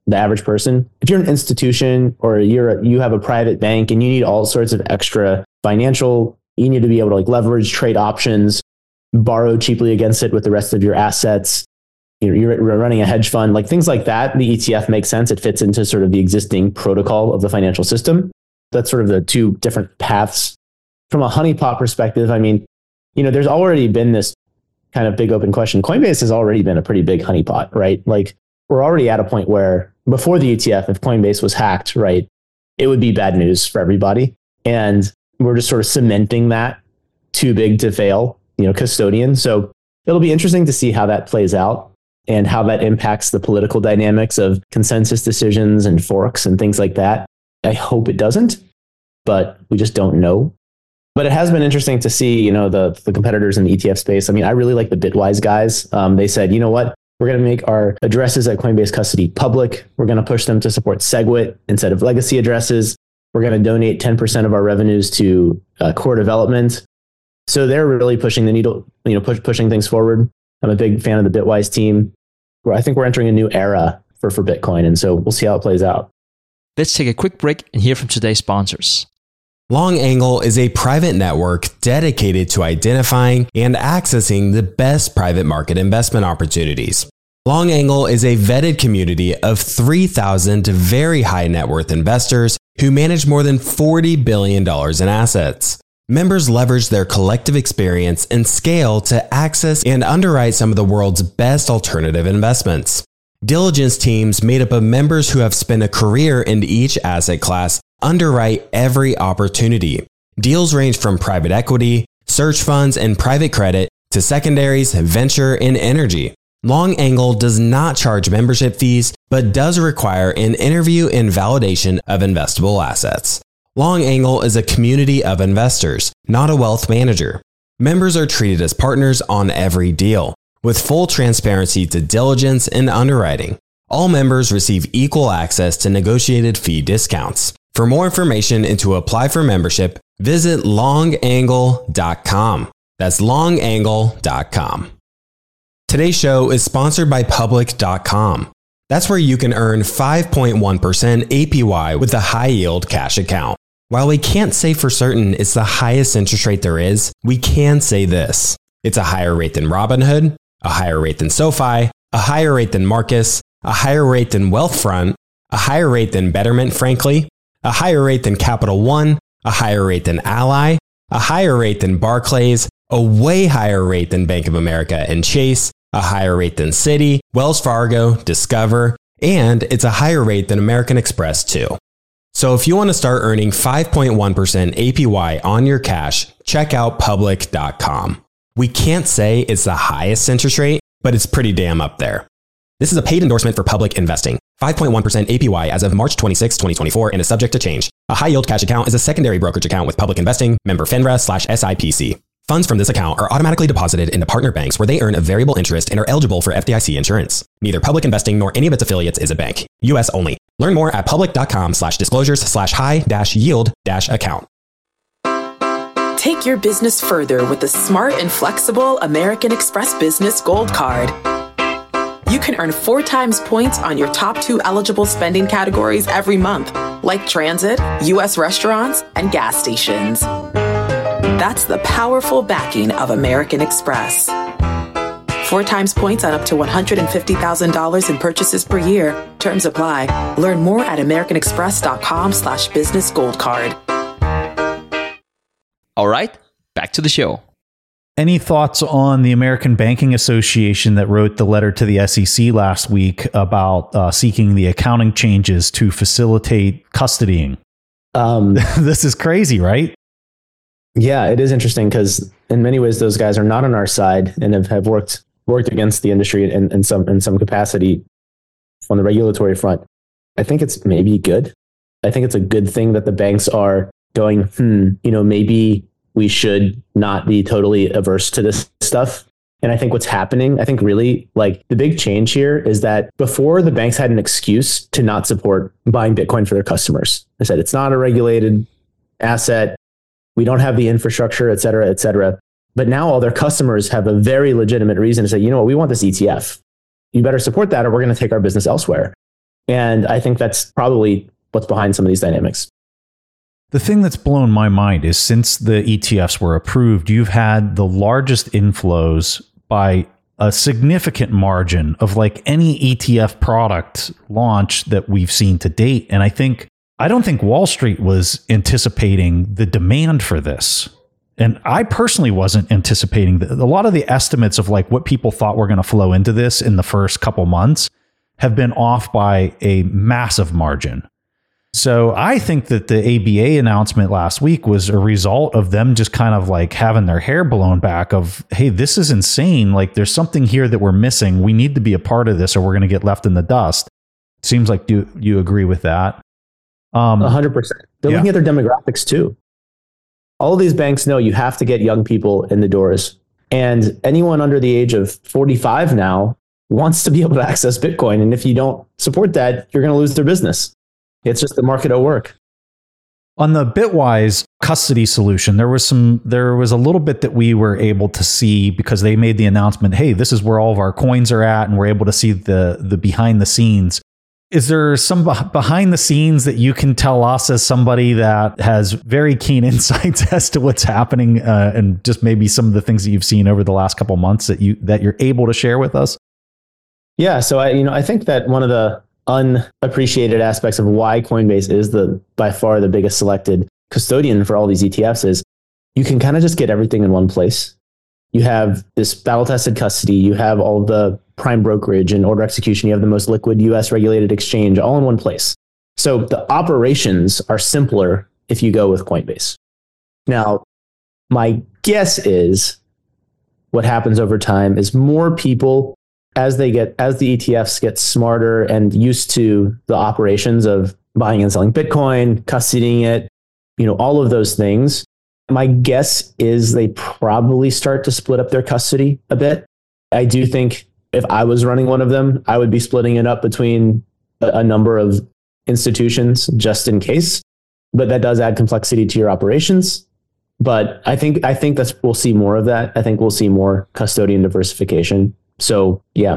the average person. If you're an institution or you're a, you have a private bank and you need all sorts of extra financial, you need to be able to like leverage trade options, borrow cheaply against it with the rest of your assets. You're, you're running a hedge fund, like things like that. The E T F makes sense. It fits into sort of the existing protocol of the financial system. That's sort of the two different paths. From a honeypot perspective, I mean, you know, there's already been this kind of big open question. Coinbase has already been a pretty big honeypot, right? Like we're already at a point where before the E T F, if Coinbase was hacked, right, it would be bad news for everybody. And we're just sort of cementing that too big to fail, you know, custodian. So it'll be interesting to see how that plays out and how that impacts the political dynamics of consensus decisions and forks and things like that. I hope it doesn't, but we just don't know. But it has been interesting to see, you know, the, the competitors in the E T F space. I mean, I really like the Bitwise guys. Um, they said, you know what? We're going to make our addresses at Coinbase Custody public. We're going to push them to support SegWit instead of legacy addresses. We're going to donate ten percent of our revenues to uh, core development. So they're really pushing the needle, you know, push, pushing things forward. I'm a big fan of the Bitwise team. I think we're entering a new era for, for Bitcoin. And so we'll see how it plays out. Let's take a quick break and hear from today's sponsors. LongAngle is a private network dedicated to identifying and accessing the best private market investment opportunities. LongAngle is a vetted community of three thousand very high net worth investors who manage more than forty billion dollars in assets. Members leverage their collective experience and scale to access and underwrite some of the world's best alternative investments. Diligence teams made up of members who have spent a career in each asset class underwrite every opportunity. Deals range from private equity, search funds, and private credit to secondaries, venture, and energy. LongAngle does not charge membership fees, but does require an interview and validation of investable assets. LongAngle is a community of investors, not a wealth manager. Members are treated as partners on every deal, with full transparency to diligence and underwriting. All members receive equal access to negotiated fee discounts. For more information and to apply for membership, visit long angle dot com. That's long angle dot com. Today's show is sponsored by public dot com. That's where you can earn five point one percent A P Y with a high-yield cash account. While we can't say for certain it's the highest interest rate there is, we can say this. It's a higher rate than Robinhood, a higher rate than SoFi, a higher rate than Marcus, a higher rate than Wealthfront, a higher rate than Betterment, frankly, a higher rate than Capital One, a higher rate than Ally, a higher rate than Barclays, a way higher rate than Bank of America and Chase, a higher rate than Citi, Wells Fargo, Discover, and it's a higher rate than American Express too. So if you want to start earning five point one percent A P Y on your cash, check out public dot com. We can't say it's the highest interest rate, but it's pretty damn up there. This is a paid endorsement for Public Investing. five point one percent A P Y as of March twenty-sixth, twenty twenty-four and is subject to change. A high-yield cash account is a secondary brokerage account with Public Investing, member FINRA slash S I P C. Funds from this account are automatically deposited into partner banks where they earn a variable interest and are eligible for F D I C insurance. Neither Public Investing nor any of its affiliates is a bank. U S only. Learn more at public dot com slash disclosures slash high dash yield dash account. Take your business further with the smart and flexible American Express Business Gold Card. You can earn four times points on your top two eligible spending categories every month, like transit, U S restaurants, and gas stations. That's the powerful backing of American Express. Four times points on up to one hundred fifty thousand dollars in purchases per year. Terms apply. Learn more at american express dot com slash business gold card. All right, back to the show. Any thoughts on the American Banking Association that wrote the letter to the S E C last week about uh, seeking the accounting changes to facilitate custodying? Um, this is crazy, right? Yeah, it is interesting because in many ways, those guys are not on our side and have, have worked worked against the industry in, in some in some capacity on the regulatory front. I think it's maybe good. I think it's a good thing that the banks are going, hmm, you know, maybe we should not be totally averse to this stuff. And I think what's happening, I think really like the big change here is that before the banks had an excuse to not support buying Bitcoin for their customers. They said it's not a regulated asset. We don't have the infrastructure, et cetera, et cetera. But now all their customers have a very legitimate reason to say, you know what, we want this E T F. You better support that or we're going to take our business elsewhere. And I think that's probably what's behind some of these dynamics. The thing that's blown my mind is since the E T Fs were approved, you've had the largest inflows by a significant margin of like any E T F product launch that we've seen to date. And I think, I don't think Wall Street was anticipating the demand for this. And I personally wasn't anticipating that. A lot of the estimates of like what people thought were going to flow into this in the first couple months have been off by a massive margin. So I think that the A B A announcement last week was a result of them just kind of like having their hair blown back of, hey, this is insane. Like there's something here that we're missing. We need to be a part of this or we're going to get left in the dust. Seems like you, you agree with that. Um, one hundred percent. They're yeah. looking at their demographics too. All of these banks know you have to get young people in the doors. And anyone under the age of forty-five now wants to be able to access Bitcoin. And if you don't support that, you're going to lose their business. It's just the market at work. On the Bitwise custody solution, there was some, there was a little bit that we were able to see because they made the announcement, hey, this is where all of our coins are at, and we're able to see the the behind the scenes. Is there some behind the scenes that you can tell us as somebody that has very keen insights as to what's happening, uh, and just maybe some of the things that you've seen over the last couple of months that you that you're able to share with us? Yeah, so I you know I think that one of the unappreciated aspects of why Coinbase is the by far the biggest selected custodian for all these E T Fs is you can kind of just get everything in one place. You have this battle-tested custody, you have all the prime brokerage and order execution, you have the most liquid U S regulated exchange all in one place. So the operations are simpler if you go with Coinbase. Now, my guess is what happens over time is more people as they get, as the E T Fs get smarter and used to the operations of buying and selling Bitcoin, custodying it, you know, all of those things, my guess is they probably start to split up their custody a bit. I do think if I was running one of them, I would be splitting it up between a, a number of institutions just in case, but that does add complexity to your operations. But I think, I think that's, we'll see more of that. I think we'll see more custodian diversification. So yeah.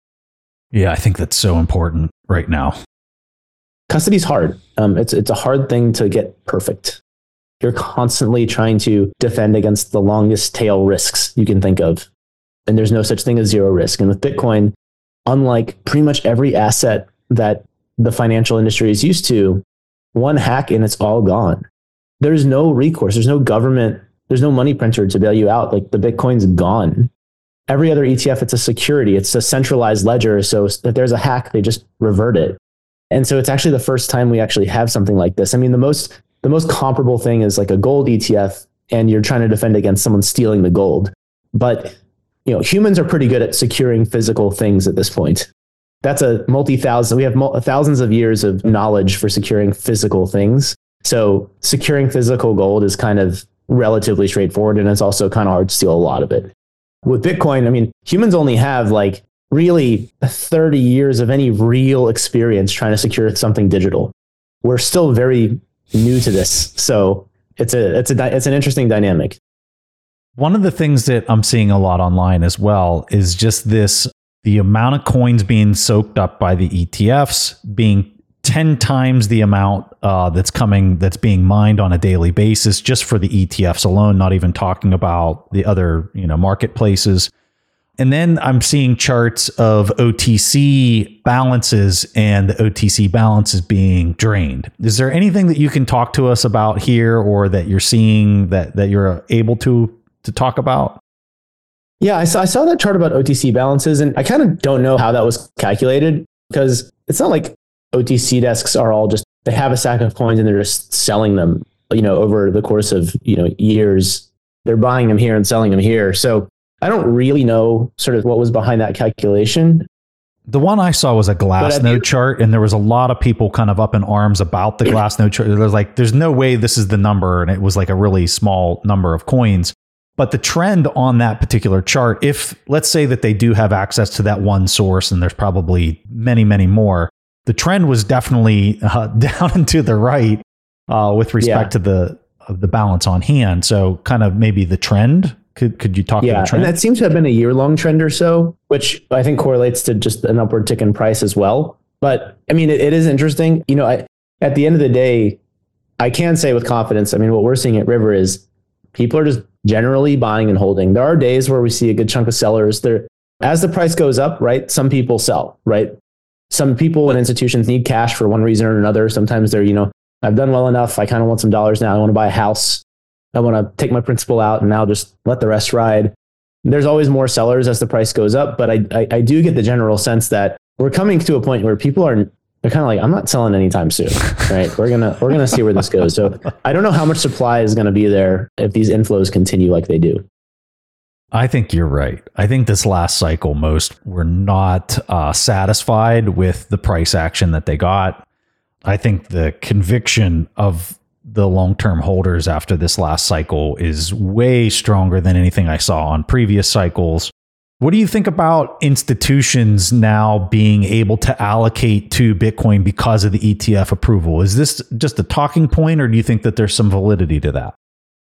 Yeah, I think that's so important right now. Custody's hard. Um, it's it's a hard thing to get perfect. You're constantly trying to defend against the longest tail risks you can think of. And there's no such thing as zero risk. And with Bitcoin, unlike pretty much every asset that the financial industry is used to, one hack and it's all gone. There's no recourse. There's no government. There's no money printer to bail you out. Like the Bitcoin's gone. Every other E T F, it's a security. It's a centralized ledger. So if there's a hack, they just revert it. And so it's actually the first time we actually have something like this. I mean, the most the most comparable thing is like a gold E T F, and you're trying to defend against someone stealing the gold. But you know, humans are pretty good at securing physical things at this point. That's a multi-thousand. We have mul- thousands of years of knowledge for securing physical things. So securing physical gold is kind of relatively straightforward, and it's also kind of hard to steal a lot of it. With Bitcoin, I mean, humans only have like really thirty years of any real experience trying to secure something digital. We're still very new to this. So it's a, it's a, it's an interesting dynamic. One of the things that I'm seeing a lot online as well is just this, the amount of coins being soaked up by the E T Fs being ten times the amount uh, that's coming, that's being mined on a daily basis just for the E T Fs alone, not even talking about the other, you know, marketplaces. And then I'm seeing charts of O T C balances and the O T C balances being drained. Is there anything that you can talk to us about here or that you're seeing that, that you're able to, to talk about? Yeah, I saw, I saw that chart about O T C balances, and I kind of don't know how that was calculated because it's not like O T C desks are all just, they have a stack of coins and they're just selling them, you know, over the course of, you know, years. They're buying them here and selling them here. So I don't really know sort of what was behind that calculation. The one I saw was a Glassnode chart, and there was a lot of people kind of up in arms about the Glassnode chart. There's like, there's no way this is the number, and it was like a really small number of coins. But the trend on that particular chart, if let's say that they do have access to that one source, and there's probably many, many more, the trend was definitely uh, down and to the right uh, with respect yeah. to the uh, the balance on hand. So kind of maybe the trend. Could could you talk yeah, about the trend? And that seems to have been a year-long trend or so, which I think correlates to just an upward tick in price as well. But I mean, it, it is interesting. You know, I, at the end of the day, I can say with confidence, I mean, what we're seeing at River is people are just generally buying and holding. There are days where we see a good chunk of sellers there. As the price goes up, right? Some people sell, right? Some people and institutions need cash for one reason or another. Sometimes they're, you know, I've done well enough. I kind of want some dollars now. I want to buy a house. I want to take my principal out and now just let the rest ride. There's always more sellers as the price goes up. But I, I, I do get the general sense that we're coming to a point where people are, they're kind of like, I'm not selling anytime soon, right? We're going to, we're going to see where this goes. So I don't know how much supply is going to be there if these inflows continue like they do. I think you're right. I think this last cycle, most were not uh, satisfied with the price action that they got. I think the conviction of the long-term holders after this last cycle is way stronger than anything I saw on previous cycles. What do you think about institutions now being able to allocate to Bitcoin because of the E T F approval? Is this just a talking point, or do you think that there's some validity to that?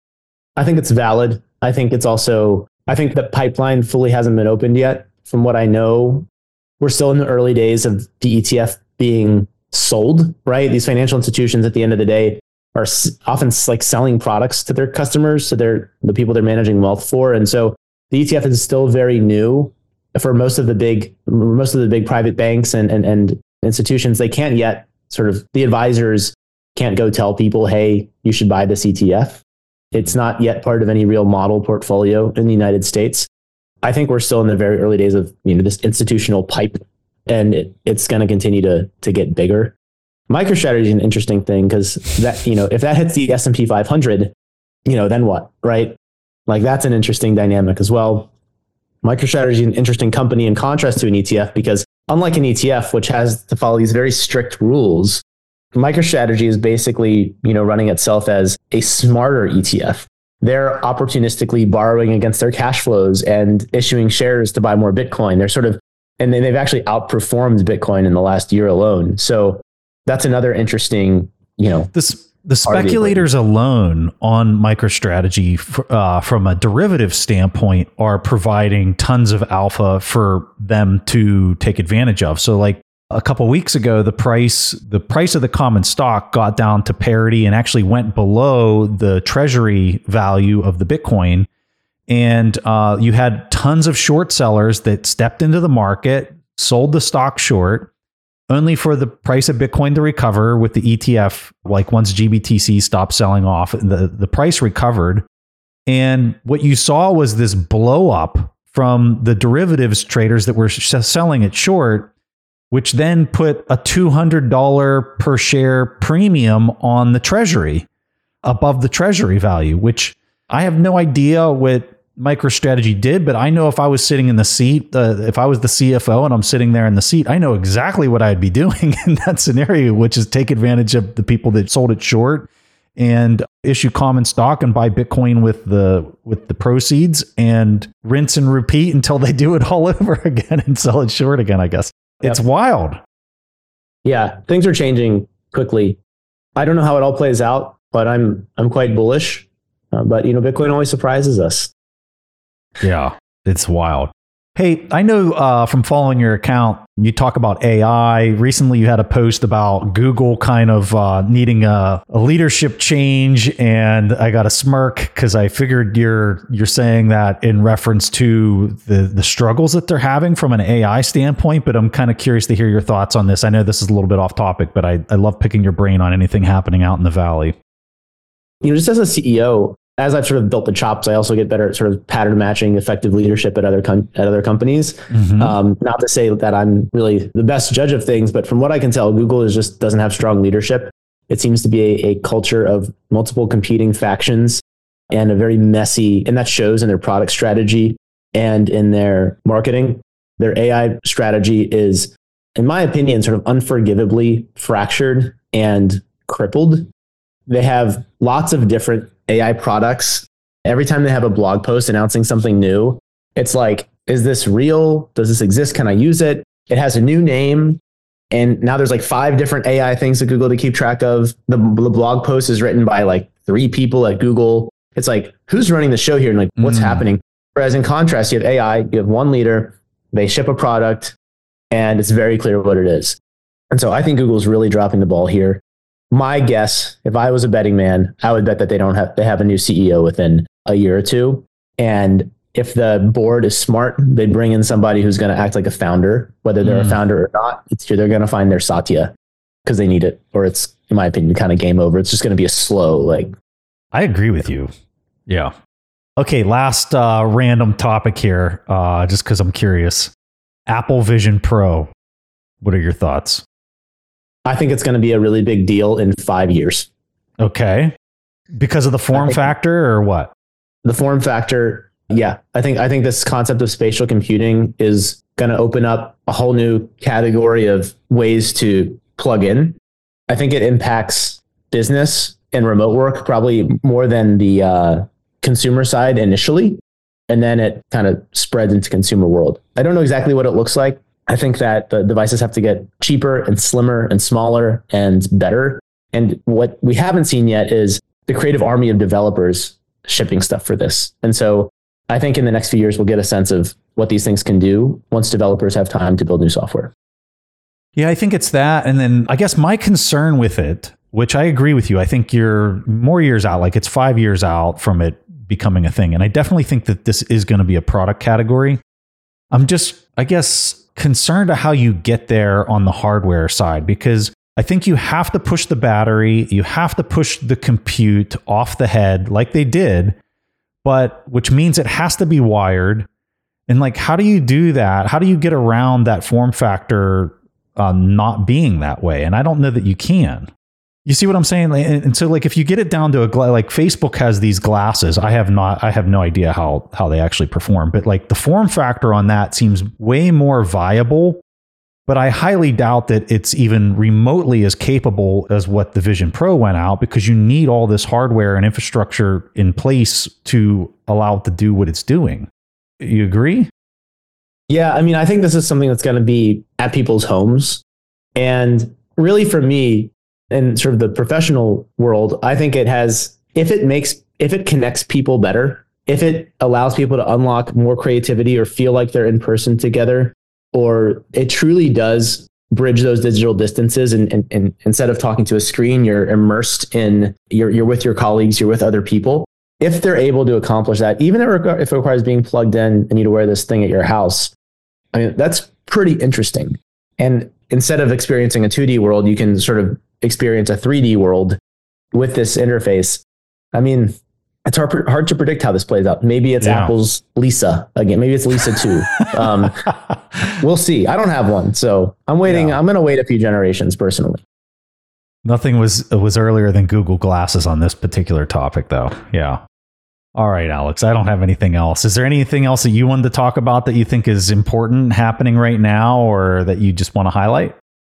I think it's valid. I think it's also, I think the pipeline fully hasn't been opened yet. From what I know, we're still in the early days of the E T F being sold, right? These financial institutions at the end of the day are often like selling products to their customers, to their the people they're managing wealth for. And so the E T F is still very new for most of the big, most of the big private banks and, and, and institutions. They can't yet sort of, the advisors can't go tell people, hey, you should buy this E T F. It's not yet part of any real model portfolio in the United States. I think we're still in the very early days of, you know, this institutional pipe, and it, it's going to continue to to get bigger. MicroStrategy is an interesting thing because that, you know, if that hits the S and P five hundred, you know, then what, right? Like that's an interesting dynamic as well. MicroStrategy is an interesting company in contrast to an E T F because unlike an E T F, which has to follow these very strict rules, MicroStrategy is basically, you know, running itself as a smarter E T F. They're opportunistically borrowing against their cash flows and issuing shares to buy more Bitcoin. They're sort of, and they've actually outperformed Bitcoin in the last year alone. So that's another interesting, you know, this, the speculators alone on MicroStrategy uh, from a derivative standpoint are providing tons of alpha for them to take advantage of. So like a couple of weeks ago, the price, the price of the common stock got down to parity and actually went below the treasury value of the Bitcoin. And uh, you had tons of short sellers that stepped into the market, sold the stock short, only for the price of Bitcoin to recover with the E T F. Like once G B T C stopped selling off, the, the price recovered. And what you saw was this blow up from the derivatives traders that were sh- selling it short, which then put a two hundred dollars per share premium on the treasury above the treasury value, which I have no idea what MicroStrategy did, but I know if I was sitting in the seat, uh, if I was the C F O and I'm sitting there in the seat, I know exactly what I'd be doing in that scenario, which is take advantage of the people that sold it short and issue common stock and buy Bitcoin with the with the proceeds and rinse and repeat until they do it all over again and sell it short again, I guess. Yep. It's wild. Yeah, things are changing quickly. I don't know how it all plays out, but I'm I'm quite bullish. Uh, but you know, Bitcoin always surprises us. Yeah, it's wild. Hey, I know uh, from following your account, you talk about A I. Recently, you had a post about Google kind of uh, needing a, a leadership change, and I got a smirk because I figured you're you're saying that in reference to the the struggles that they're having from an A I standpoint. But I'm kind of curious to hear your thoughts on this. I know this is a little bit off topic, but I, I love picking your brain on anything happening out in the Valley. You know, just as a C E O, as I've sort of built the chops, I also get better at sort of pattern matching effective leadership at other com- at other companies. Mm-hmm. Um, not to say that I'm really the best judge of things, but from what I can tell, Google is just doesn't have strong leadership. It seems to be a, a culture of multiple competing factions and a very messy, and that shows in their product strategy and in their marketing. Their A I strategy is, in my opinion, sort of unforgivably fractured and crippled. They have lots of different A I products. Every time they have a blog post announcing something new, it's like, is this real? Does this exist? Can I use it? It has a new name. And now there's like five different A I things at Google to keep track of. The, the blog post is written by like three people at Google. It's like, who's running the show here? And like, what's mm. happening? Whereas in contrast, you have A I, you have one leader, they ship a product, and it's very clear what it is. And so I think Google's really dropping the ball here. My guess, if I was a betting man, I would bet that they don't have, they have a new C E O within a year or two. And if the board is smart, they bring in somebody who's going to act like a founder, whether they're mm. a founder or not. It's they're going to find their Satya because they need it, or it's, in my opinion, kind of game over. It's just going to be a slow, like. I agree with you. Yeah. Okay. Last uh, random topic here, uh, just because I'm curious. Apple Vision Pro. What are your thoughts? I think it's going to be a really big deal in five years. Okay. Because of the form factor or what? The form factor. Yeah. I think, I think this concept of spatial computing is going to open up a whole new category of ways to plug in. I think it impacts business and remote work probably more than the uh, consumer side initially. And then it kind of spreads into consumer world. I don't know exactly what it looks like. I think that the devices have to get cheaper and slimmer and smaller and better. And what we haven't seen yet is the creative army of developers shipping stuff for this. And so I think in the next few years, we'll get a sense of what these things can do once developers have time to build new software. Yeah, I think it's that. And then I guess my concern with it, which I agree with you, I think you're more years out, like it's five years out from it becoming a thing. And I definitely think that this is going to be a product category. I'm just, I guess, concerned of how you get there on the hardware side, because I think you have to push the battery, you have to push the compute off the head like they did, but which means it has to be wired. And like, how do you do that? How do you get around that form factor uh, not being that way? And I don't know that you can. You see what I'm saying? And so like, if you get it down to a gla- like Facebook has these glasses, I have not, I have no idea how, how they actually perform, but like the form factor on that seems way more viable, but I highly doubt that it's even remotely as capable as what the Vision Pro went out, because you need all this hardware and infrastructure in place to allow it to do what it's doing. You agree? Yeah. I mean, I think this is something that's going to be at people's homes. And really for me, in sort of the professional world, I think it has, if it makes, if it connects people better, if it allows people to unlock more creativity or feel like they're in person together, or it truly does bridge those digital distances. And, and, and instead of talking to a screen, you're immersed in, you're, you're with your colleagues, you're with other people. If they're able to accomplish that, even if it requires being plugged in and you to wear this thing at your house, I mean, that's pretty interesting. And instead of experiencing a two D world, you can sort of experience a three D world with this interface. I mean, it's hard, hard to predict how this plays out. Maybe it's yeah. Apple's Lisa again. Maybe it's Lisa two. Um, we'll see. I don't have one, so I'm waiting. Yeah. I'm going to wait a few generations personally. Nothing was was earlier than Google Glasses on this particular topic, though. Yeah. All right, Alex, I don't have anything else. Is there anything else that you wanted to talk about that you think is important happening right now, or that you just want to highlight?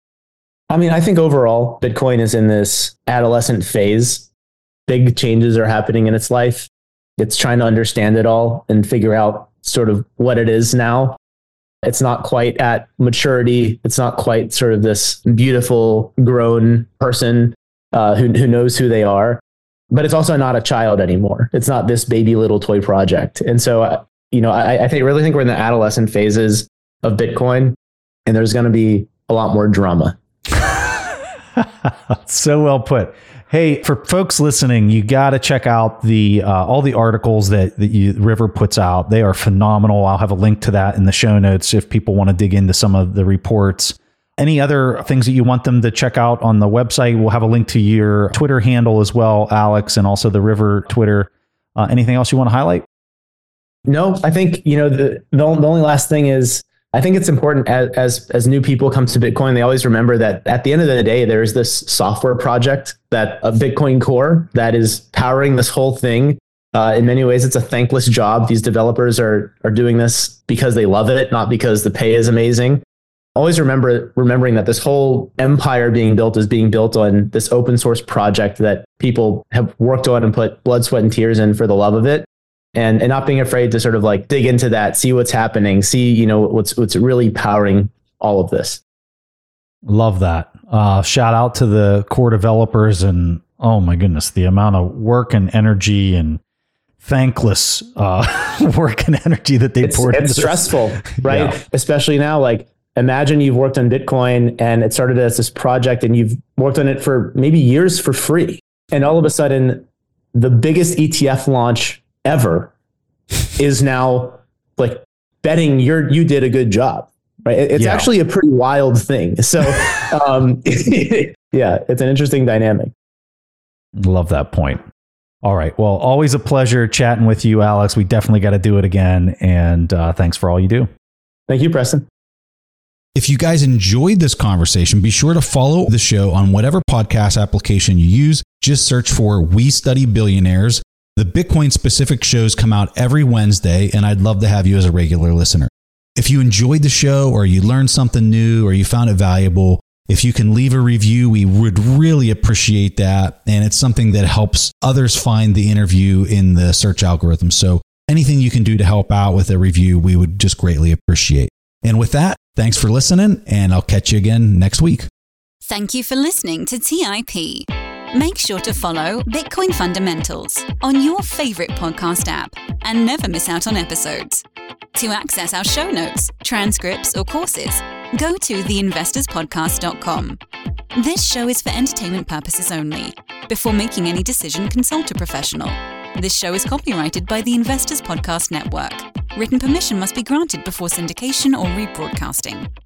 I mean, I think overall, Bitcoin is in this adolescent phase. Big changes are happening in its life. It's trying to understand it all and figure out sort of what it is now. It's not quite at maturity. It's not quite sort of this beautiful grown person uh, who, who knows who they are. But it's also not a child anymore. It's not this baby little toy project. And so, uh, you know, I, I think really think we're in the adolescent phases of Bitcoin, and there's going to be a lot more drama. So well put. Hey, for folks listening, you got to check out the uh, all the articles that, that you, River puts out. They are phenomenal. I'll have a link to that in the show notes if people want to dig into some of the reports. Any other things that you want them to check out on the website? We'll have a link to your Twitter handle as well, Alex, and also the River Twitter. Uh, anything else you want to highlight? No, I think, you know, the, the, the only last thing is, I think it's important as, as, as new people come to Bitcoin, they always remember that at the end of the day, there's this software project, that a Bitcoin Core that is powering this whole thing. Uh, in many ways, it's a thankless job. These developers are, are doing this because they love it, not because the pay is amazing. Always remember remembering that this whole empire being built is being built on this open source project that people have worked on and put blood, sweat, and tears in for the love of it. And, and not being afraid to sort of like dig into that, see what's happening, see, you know, what's, what's really powering all of this. Love that. Uh, shout out to the core developers, and oh my goodness, the amount of work and energy and thankless uh, work and energy that they it's, poured it's into stressful, this. right? Yeah. Especially now, like imagine you've worked on Bitcoin and it started as this project and you've worked on it for maybe years for free. And all of a sudden, the biggest E T F launch ever is now like betting you're, you did a good job, right? It's yeah. actually a pretty wild thing. So um, yeah, it's an interesting dynamic. Love that point. All right. Well, always a pleasure chatting with you, Alex. We definitely got to do it again. And uh, thanks for all you do. Thank you, Preston. If you guys enjoyed this conversation, be sure to follow the show on whatever podcast application you use. Just search for We Study Billionaires. The Bitcoin specific shows come out every Wednesday, and I'd love to have you as a regular listener. If you enjoyed the show or you learned something new or you found it valuable, if you can leave a review, we would really appreciate that. And it's something that helps others find the interview in the search algorithm. So anything you can do to help out with a review, we would just greatly appreciate. And with that, thanks for listening, and I'll catch you again next week. Thank you for listening to T I P. Make sure to follow Bitcoin Fundamentals on your favorite podcast app and never miss out on episodes. To access our show notes, transcripts, or courses, go to the investors podcast dot com. This show is for entertainment purposes only. Before making any decision, consult a professional. This show is copyrighted by the Investors Podcast Network. Written permission must be granted before syndication or rebroadcasting.